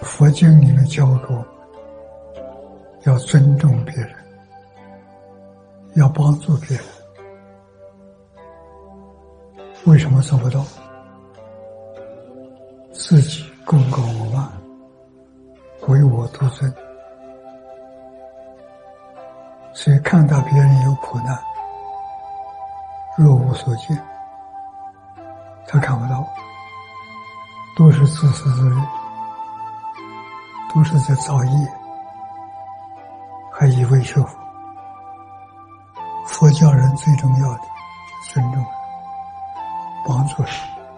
佛经里面教给我们，要尊重别人，要帮助别人。为什么做不到？自己功高我慢，唯我独尊，所以看到别人有苦难，若无所见，他看不到，都是自私自利，都是在造业，还以为学佛。佛教人最重要的尊重人，帮助人。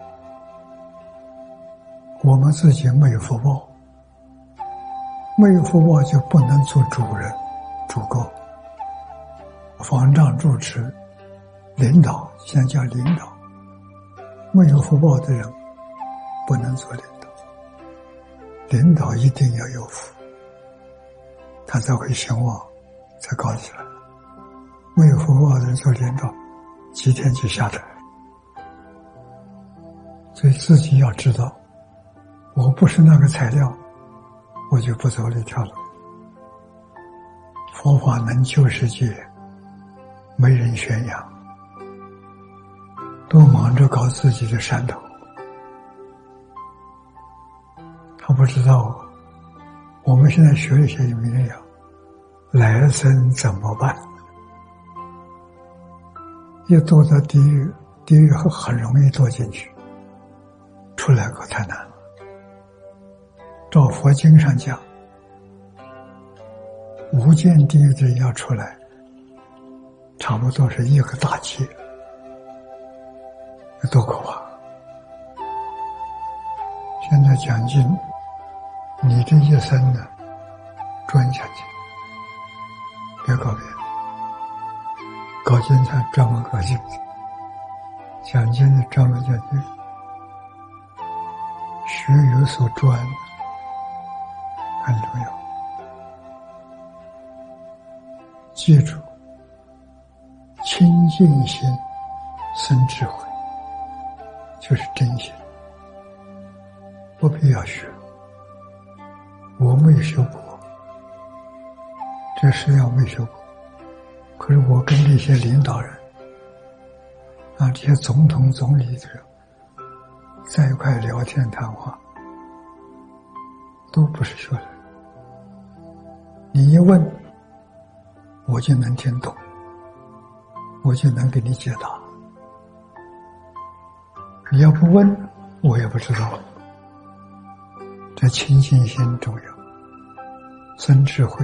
我们自己没有福报，没有福报就不能做主人、主公、方丈、主持、领导，现在叫领导。没有福报的人不能做领导，领导一定要有福，他才会兴旺，才高起来。没有福报的人做领导，几天就下台。所以自己要知道，我不是那个材料，我就不走这条路。佛法能救世界，没人宣扬，都忙着搞自己的山头。他不知道，我们现在学一些名扬，来生怎么办？一堕到地狱，地狱很容易堕进去，出来可太难了。照佛经上讲，无间地狱的人要出来，差不多是一个大劫，多可怕！现在讲经，你这一生呢，专讲经，别搞别的，搞经才专门搞经，讲经的专门讲经，学有所专很重要。记住，清净心生智慧，就是真心，不必要学。我没有学过，这实际上没学过，可是我跟这些领导人这些总统总理的人在一块聊天谈话，都不是学的。你一问，我就能听懂，我就能给你解答。你要不问，我也不知道。这清净心重要，生智慧。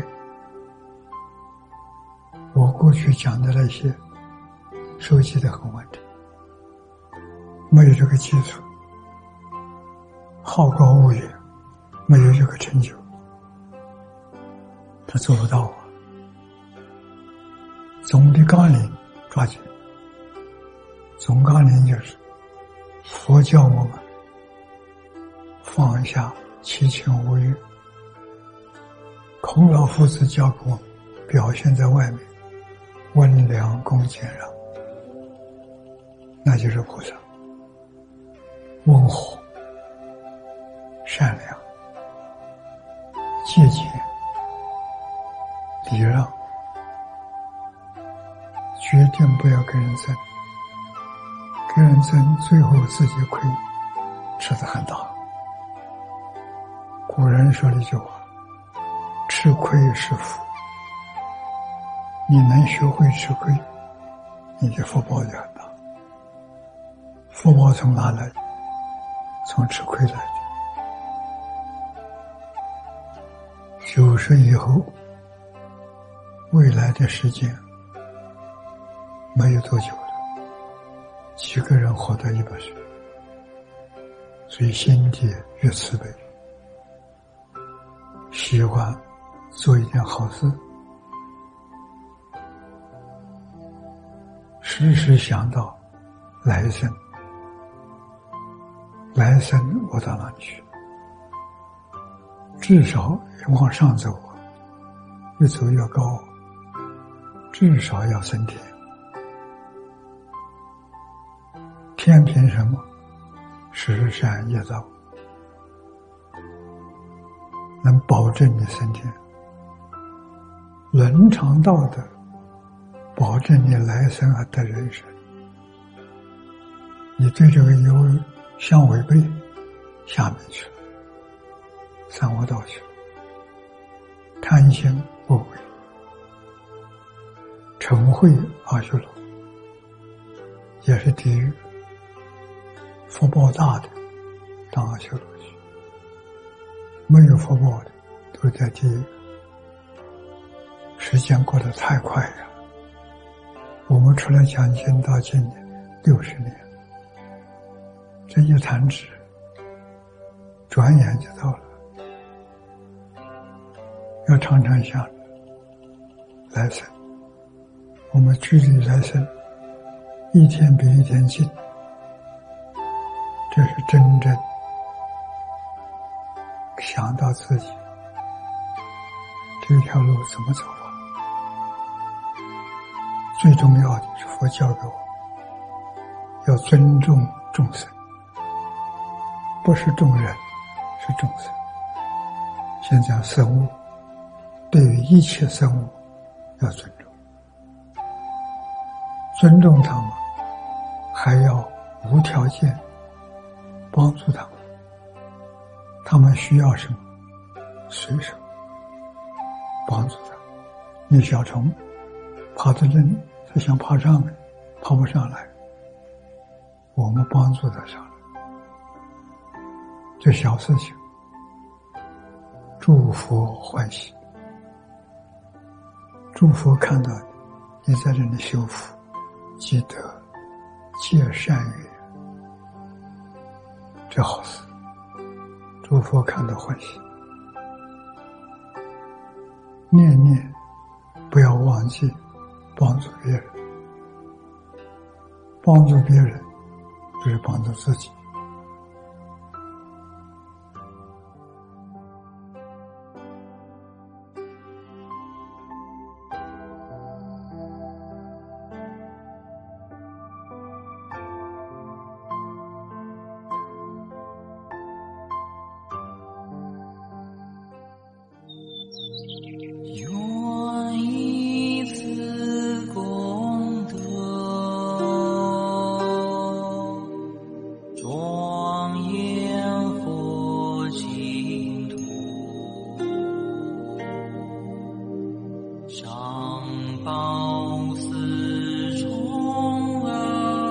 我过去讲的那些收集的很完整，没有这个基础，好高骛远，没有这个成就，他做不到啊。总的纲领抓紧，总纲领就是佛教我们放下七情五欲，孔老夫子教给我们表现在外面，温良恭俭让，那就是菩萨。温和、善良、节俭、礼让，决定不要跟人争，跟人争最后自己亏，吃得很大。古人说了一句话，吃亏是福。你能学会吃亏，你的福报就很大。福报从哪来？从吃亏来的。90以后，未来的时间没有多久了，几个人活到100岁，所以心地越慈悲，喜欢做一件好事，时时想到来生，来生我到哪里去？至少往上走，越走越高，至少要升天。天凭什么？十善业道。 能保证你升天，伦常道德保证你来生而得人生。你对这个有相违背，下面去了，三恶道去了，贪心不为，嗔恚阿修罗，也是地狱，福报大的到阿修罗去，没有福报的都在地狱。时间过得太快了，我们出来讲经到今年60年，这一弹指转眼就到了。要常常想来生，我们距离来生一天比一天近，这是真正想到自己这条路怎么走啊。最重要的是佛教给我们要尊重众生，不是众人，是众生。现在生物，对于一切生物要尊重，尊重他们，还要无条件帮助他们。他们需要什么，随手帮助他们。你小虫爬在这里，他想爬上来，爬不上来，我们帮助他上来。这小事情，祝福欢喜。祝福看到你在这里修福积德结善缘，这好事，祝福看到欢喜。念念不要忘记帮助别人，帮助别人就是帮助自己。 愿以此功德，庄严佛净土，上报四重恩，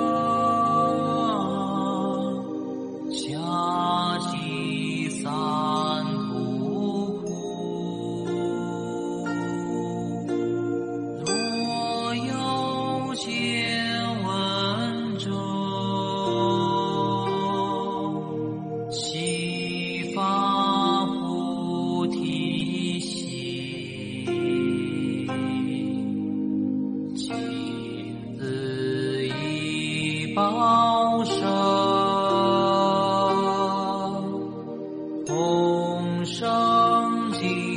下济三途苦。若有见闻者，悉发菩提心，亲自以报身，同生净